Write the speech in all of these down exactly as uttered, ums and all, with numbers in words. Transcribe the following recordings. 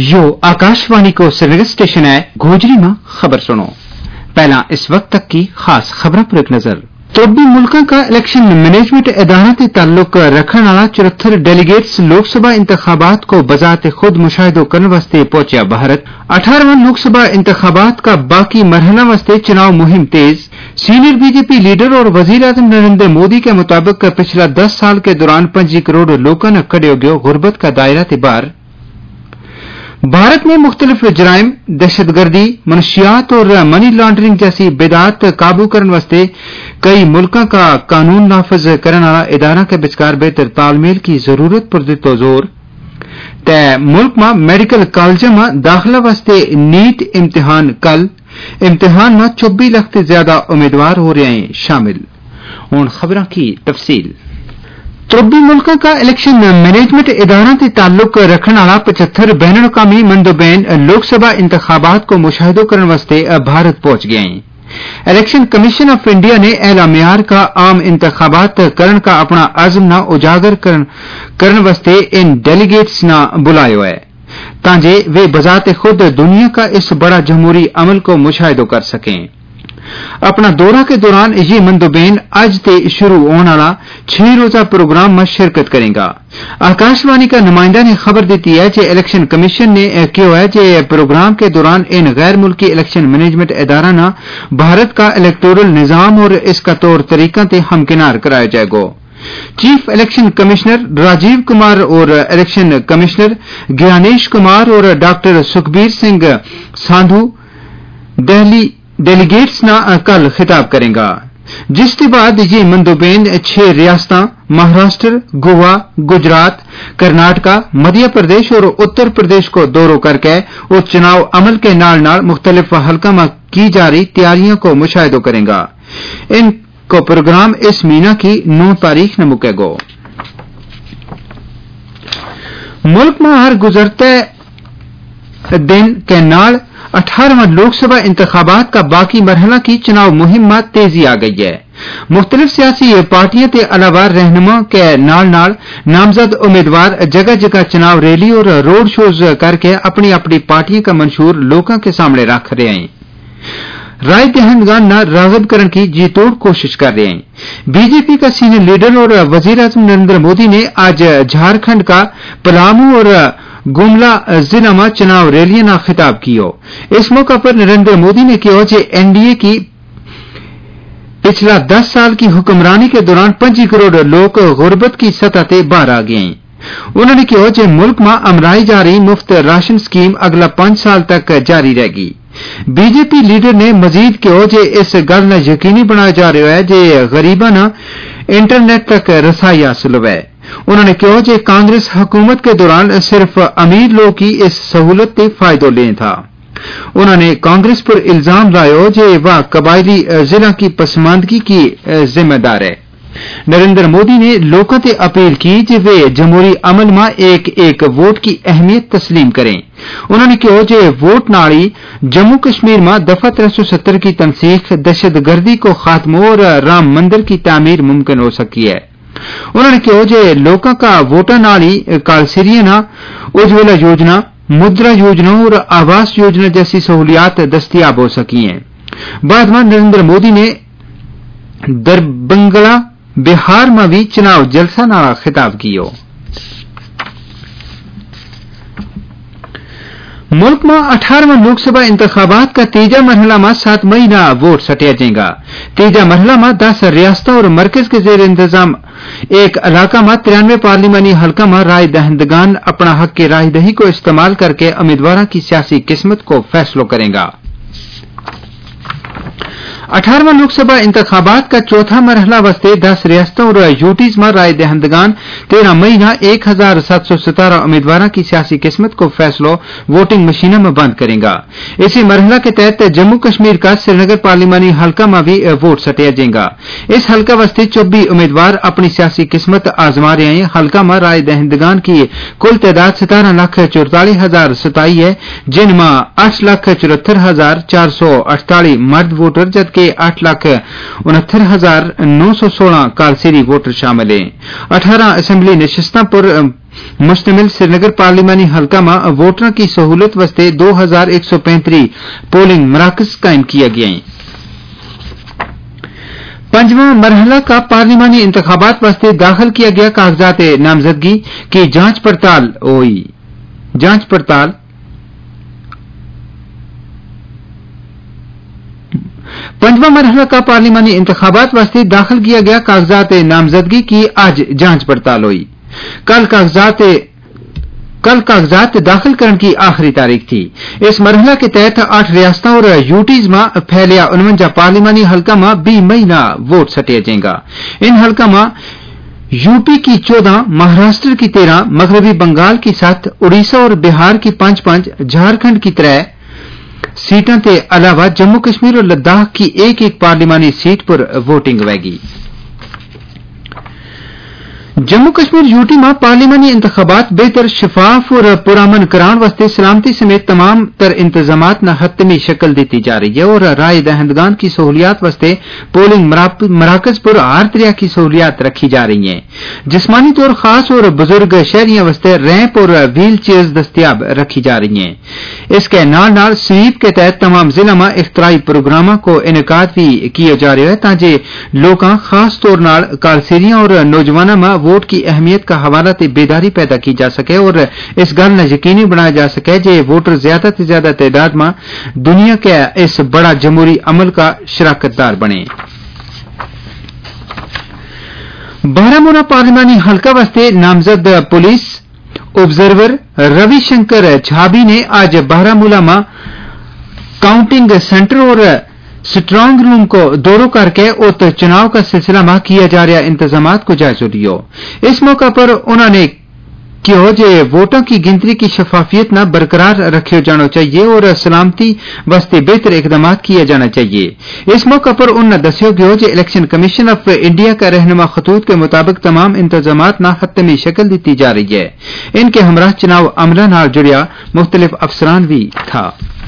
यो आकाशवाणी को श्रीनगर स्टेशन है। गोजरी में खबर सुनो। पहला इस वक्त तक की खास खबरों पर एक नजर। तोबी मुल्कों का इलेक्शन मैनेजमेंट इदारा से ताल्लुक रखने वाला चौहत्तर डेलीगेट्स लोकसभा इंतखाबात को बजाते खुद मुशाहिदो करने वास्ते पहुंचा भारत। अठारहवां लोकसभा इंतखाबात का बाकी मरहला वास्ते चुनाव मुहिम तेज। सीनियर बीजेपी लीडर और वजीर आजम नरेंद्र मोदी के मुताबिक पिछला दस साल के दौरान पंजी करोड़ लोगों ने कड़े गयो गुर्बत का दायरा ते बाहर। भारत में मुख्तलिफ जराइम, दहशतगर्दी, मनशियात और मनी लॉन्ड्रिंग जैसी बिदात काबू करने वास्ते कई मुल्कों का कानून नाफज करने वाला इदारा के विचकार बेहतर तालमेल की जरूरत पर दितो जोर। तय मुल्क में मेडिकल कॉलेजों में दाखिला वास्ते नीट इम्तिहान कल। इम्तिहान में चौबीस लाख से ज्यादा उम्मीदवार हो रहे हैं शामिल। उन खबरों की तफसील। तोबी मुल्कों का इलेक्शन मैनेजमेंट इदारा से ताल्लुक रखने वाला पचहत्तर बैन अवी मंदोबैन लोकसभा इंतखाबात को मुशाहिदो करने वास्ते भारत पहुंच गए हैं। इलेक्शन कमीशन ऑफ इंडिया ने एला म्यार का आम इंतखाबात करने का अपना अज़्म उजागर करने वास्ते इन डेलीगेट्स न बुलायो है ताकि वे बजाते खुद दुनिया का इस बड़ा जमहूरी अमल को मुशाहिदो कर सकें। अपना दौरा के दौरान ये मंदोबैन आज से शुरू होने वाला छह रोजा प्रोग्राम में शिरकत करेगा। आकाशवाणी का नुमाइंदा ने खबर दी है कि इलेक्शन कमीशन ने कहा है कि प्रोग्राम के दौरान इन गैर मुल्की इलेक्शन मैनेजमेंट इदारा ने भारत का इलेक्टोरल निजाम और इसका तौर तरीका से हमकिनार कराया जाएगा। Chief election commissioner Rajiv Kumar और इलेक्शन कमिश्नर ज्ञानेश कुमार और डॉक्टर सुखबीर सिंह सांधू दिल्ली डेलीगेट्स न कल खिताब करेगा, जिसके बाद ये मंदोबैन छह रियासतां महाराष्ट्र, गोवा, गुजरात, कर्नाटका, मध्य प्रदेश और उत्तर प्रदेश को दौरो करके और चुनाव अमल के नाल नाल मुख्तलिफ हल्का में की जा रही तैयारियों को मुशाहिदो करेगा। इनको प्रोग्राम इस महीना की नौ तारीख न मुकेगो। मुल्क में हर गुजरते दिन के नाल अठारहवां लोकसभा इंतखाबात का बाकी मरहला की चुनाव मुहिम में तेजी आ गई है। मुख्तलिफ सियासी पार्टियों के अलावा रहनुमा के नाल नाल नामजद उम्मीदवार जगह जगह चुनाव रैली और रोड शोज करके अपनी अपनी पार्टियों का मंशूर लोगों के सामने रख रहे हैं। राय दहंदगान न राग़िब करने की जी तोड़ कोशिश कर रहे हैं। बीजेपी का सीनियर लीडर और वजीर आजम नरेंद्र मोदी ने आज झारखंड का पलामू और गुमला जिला में चुनाव रैलियां न खिताब कियो। इस मौका पर नरेंद्र मोदी ने कहा कि एनडीए की पिछला दस साल की हुक्मरानी के दौरान पंजी करोड़ लोग गुर्बत की सतह से बाहर आ गए हैं। उन्होंने कहा कि मुल्क में अमराई जा रही मुफ्त राशन स्कीम अगला पांच साल तक जारी रहेगी। बीजेपी लीडर ने मजीद कहा कि इस गल ने यकीनी बनाया जा रहा है कि गरीबों ने इंटरनेट तक रसाई हासिल होवे। उन्होंने कहा कि कांग्रेस हुकूमत के दौरान सिर्फ अमीर लोग की इस सहूलत से फायदा लें था। उन्होंने कांग्रेस पर इल्जाम लगाया कि वह कबायली जिला की पसमानदगी की जिम्मेदार है। नरेंद्र मोदी ने लोगों से अपील की कि वे जमहूरी अमल में एक एक वोट की अहमियत तस्लीम करें। उन्होंने कहा कि वोट नाली जम्मू कश्मीर में दफा तीन सौ सत्तर की तनसीख, दहशतगर्दी को खात्मा और राम मंदिर की तामीर मुमकिन हो सकी है। उन्होंने कहा कि लोगों का वोटर नाली कालसिरियना, उज्ज्वला योजना, मुद्रा योजना और आवास योजना जैसी सहूलियात दस्तियाब हो सकी हैं। बाद में नरेंद्र मोदी ने दरभंगा बिहार में भी चुनाव जलसा नारा खिताब किया। मुल्क में अठारहवां लोकसभा इंतखाबात का तीजा मरहला में सात मई न वोट सटिया जाएगा। तीजा मरहला में दस रियासतों और मरकज के जेर इंतजाम एक इलाका में तिरानवे पार्लिमानी हल्का में राय दहंदगान अपना हक की रायदही को इस्तेमाल करके उम्मीदवारों की सियासी किस्मत को फैसलो करेगा। अठारहवां लोकसभा इंतखाबात का चौथा मरहला वास्ते दस रियासतों और यूटीज में राय दहंदगान तेरह मई न एक हजार सात सौ सतारह उम्मीदवारों की सियासी किस्मत को फैसलो वोटिंग मशीनों में बंद करेगा। इसी मरहला के तहत जम्मू कश्मीर का श्रीनगर पार्लिमानी हल्का में भी वोट सटिया जाएगा। इस हल्का वास्ते चौबीस उम्मीदवार अपनी सियासी किस्मत आजमा रहे हैं। हल्का में राय दहंदगान की कुल तादाद सतारह लाख चौतालीस हजार सताई है, जिनमें आठ लाख चौहत्तर हजार चार सौ अड़तालीस मर्द वोटर जबकि के आठ लाख उनहत्तर हजार नौ सौ सोलह कालसेरी वोटर शामिल हैं। अठारह असेंबली नशिस्तां पर मुश्तमिल श्रीनगर पार्लिमानी हल्का में वोटरों की सहूलत वास्ते दो हजार एक सौ पैंतीस पोलिंग मराकज कायम किया गया है। पंजवां मरहला का पार्लिमानी इंतखाबात वास्ते दाखिल किया गया कागजात नामजदगी की जांच पड़ताल हुई। जांच पड़ताल पंजवां मरहला का पार्लिमानी इंतखाबात वास्ते दाखिल किया गया कागजात नामजदगी की आज जांच पड़ताल हुई। कल कागजात कल कागजात दाखिल करने की आखिरी तारीख थी। इस मरहला के तहत आठ रियासतों और यूटीज में फैलिया उनवंजा पार्लिमानी हल्का में बीस मई ना वोट सटिया जाएगा। इन हल्का में यूपी की चौदह, महाराष्ट्र की तेरह, मगरबी बंगाल की सात, उड़ीसा और बिहार की पांच पांच, झारखंड की त्रै सीटों के अलावा जम्मू कश्मीर और लद्दाख की एक एक पार्लिमानी सीट पर वोटिंग होगी। जम्मू कश्मीर यूटी में पार्लिमानी इंतखाबात बेहतर शफाफ और पुरअमन कराने वास्ते सलामती समेत तमाम तर इंतजामात न हतमी शक्ल दी जा रही है और राय दहंदगान की सहूलियात वास्ते पोलिंग मराकज पर हर तरह की सहूलियात रखी जा रही हैं। जिस्मानी तौर खास और बुजुर्ग शहरियों वास्ते रैंप और व्हील चेयर्स दस्तियाब रखी जा रही हैं। इसके नाल नाल स्वीप के तहत तमाम जिलों में इख्तराई प्रोग्रामों को इनकाद भी किया जा रहा है ताकि लोगों खास तौर नाल कालसेरियों और नौजवानों में वोट की अहमियत का हवाला ते बेदारी पैदा की जा सके और इस गल न यकीनी बनाया जा सके जे वोटर ज्यादा से ज्यादा तादाद में दुनिया के इस बड़ा जमहूरी अमल का शराकतदार बने। बारामूला पार्लिमानी हल्का वास्ते नामजद पुलिस ऑब्जर्वर रविशंकर झाबी ने आज बारामूला में काउंटिंग सेंटर और स्ट्रांग रूम को दौरो करके उत चुनाव का सिलसिला में किया जा रहा इंतजामात को जायजा लियो। इस मौका पर उन्होंने कहा जे वोटों की गिनती की शफाफियत न बरकरार रखियो जाना चाहिए और सलामती वास्ते बेहतर इकदाम किया जाना चाहिए। इस मौका पर उन्होंने दस्यो गयो जे इलेक्शन कमीशन ऑफ इंडिया का रहनुमा खतूत के मुताबिक तमाम इंतजामात न हतमी शक्ल दी जा रही है। इनके हमरा चुनाव अमला नाल जुड़िया मुख्तलिफ अफसरान भी था।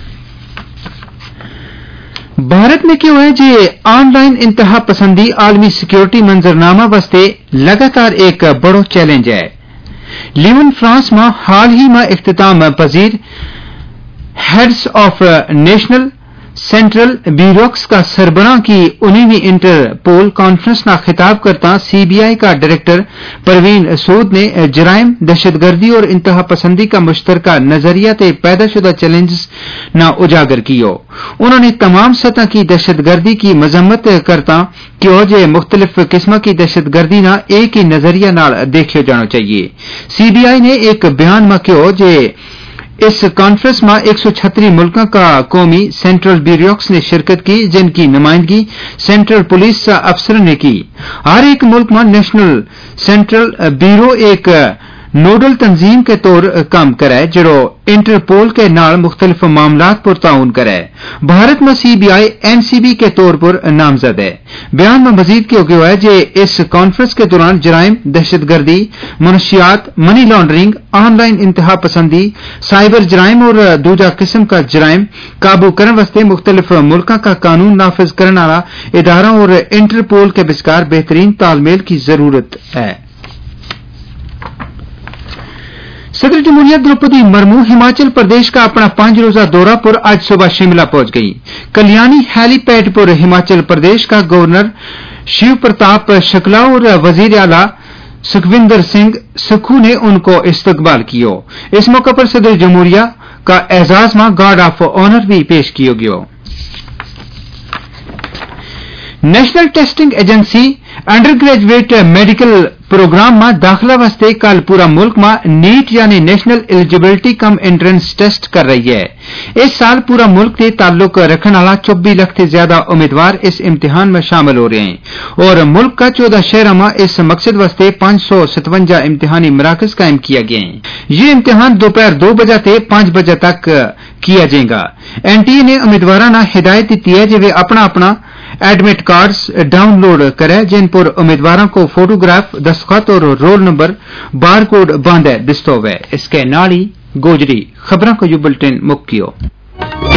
भारत में क्यों है जे ऑनलाइन इंतहा पसंदी आलमी सिक्योरिटी मंजरनामा वास्ते लगातार एक बड़ो चैलेंज है। लिवन फ्रांस में हाल ही में इख्तिताम पजीर heads of national central bureaus का सरबराह की उन्नीसवीं इंटरपोल कॉन्फ्रेंस का खिताब करता सीबीआई का डायरेक्टर परवीन सूद ने जराइम, दहशतगर्दी और इंतहा पसंदी का मुश्तरका नजरिया ते पैदाशुदा चैलेंजेस न उजागर कियो। उन्होंने तमाम सतह की दहशतगर्दी की मजम्मत करता क्यों जे मुख्तलिफ किस्म की दहशतगर्दी न एक ही नजरिया नाल देखियो जाना चाहिए। सीबीआई ने एक बयान में क्यों जे इस कॉन्फ्रेंस में एक सौ छत्तीस मुल्कों का कौमी सेंट्रल ब्यूरोक्स ने शिरकत की जिनकी नुमाइंदगी सेंट्रल पुलिस अफसर ने की। हर एक मुल्क में नेशनल सेंट्रल ब्यूरो एक नोडल तंजीम के तौर काम करे जो इंटरपोल के नाल मुख्तलिफ मामलात पर ताउन करे। भारत में सीबीआई एनसीबी के तौर पर नामजद है। बयान में मजीद किया गया है जे इस कॉन्फ्रेंस के दौरान जराइम, दहशतगर्दी, मनशियात, मनी लॉन्ड्रिंग, ऑनलाइन इंतहा पसंदी, साइबर जराइम और दूजा किस्म का जराइम काबू करने वास्ते मुख्तलिफ मुल्कों का कानून नाफिज करने वाला इदारा और इंटरपोल के विचकार बेहतरीन तालमेल की जरूरत है। सदर जमहूरिया द्रौपदी मुर्मू हिमाचल प्रदेश का अपना पांच रोजा दौरा पर आज सुबह शिमला पहुंच गई। कल्याणी हेलीपैड पर हिमाचल प्रदेश का गवर्नर शिव प्रताप शुक्ला और वजीर आला सुखविंदर सिंह सुक्खू ने उनको इस्तकबाल किया। इस मौके पर सदर जमहूरिया का एजाज में गार्ड ऑफ ऑनर भी पेश किया गया। National testing agency undergraduate medical programme में दाखिला वास्ते कल पूरा मुल्क में नीट यानी national eligibility cum entrance test कर रही है। इस साल पूरा मुल्क के ताल्लुक रखने वाला चौबीस लाख से ज्यादा उम्मीदवार इस इम्तिहान में शामिल हो रहे हैं और मुल्क का चौदह शहरों में इस मकसद वास्ते पांच सौ सतवंजा इम्तिहानी मराकज कायम किया गए हैं। ये इम्तिहान दोपहर दो बजे से पांच बजे तक किया जाएगा। एनटीए ने उम्मीदवारों ने हिदायत दी है कि वे अपना अपना एडमिट कार्ड्स डाउनलोड करें जिन पर उम्मीदवारों को फोटोग्राफ, दस्तखत और रोल नंबर बार कोड बांधे दिस्तो हुए। इसके नाल ही गोजरी खबरों को यू बुलेटिन मुक्कियो।